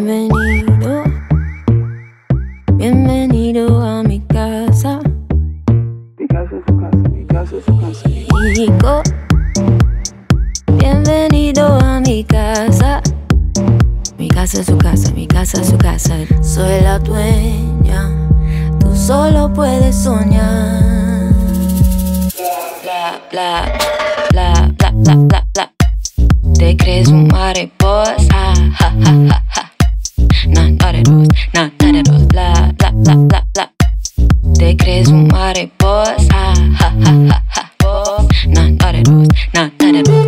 Bienvenido, bienvenido a mi casa. Mi casa es su casa, mi casa es su casa. Hijo, bienvenido a mi casa. Mi casa es su casa, mi casa es su casa. Soy la dueña, tú solo puedes soñar. Bla, bla, bla, bla, bla, bla, bla. Te crees un mariposa, ja, ja, ja, ja. No de dos, no de dos, bla, bla, bla, bla, bla. Te crees un mariposa, ja, ja, ja, ja. No de dos, no de dos.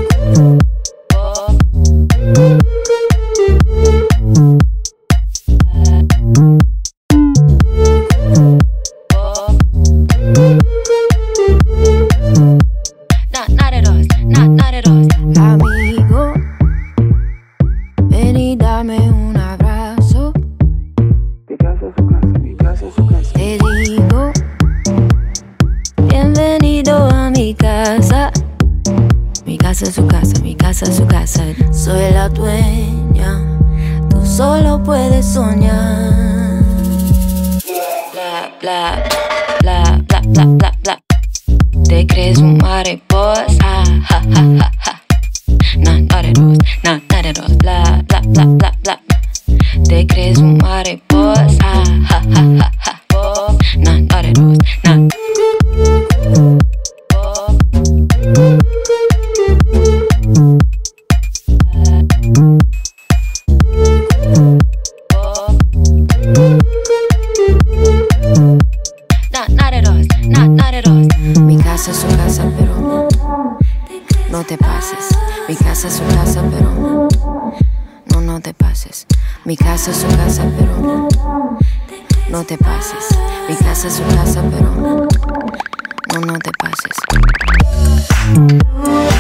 Amigo, ven y dame un abrazo. Mi casa es su casa, mi casa es su casa. Te digo, bienvenido a mi casa. Mi casa es su casa, mi casa es su casa. Soy la dueña, tú solo puedes soñar. Bla, bla, bla, bla, bla, bla, bla. Te crees un mariposa, ja, ja, ja, ja. No de dos, no de dos, bla, bla, bla, bla, bla. Te crees un mariposa, ja, ja, ja, ja. No de dos, no. Mi casa es su casa, pero no te pases. Mi casa es su casa, pero no te pases. Mi casa es su casa, pero no te pases. Mi casa es su casa, pero no te pases.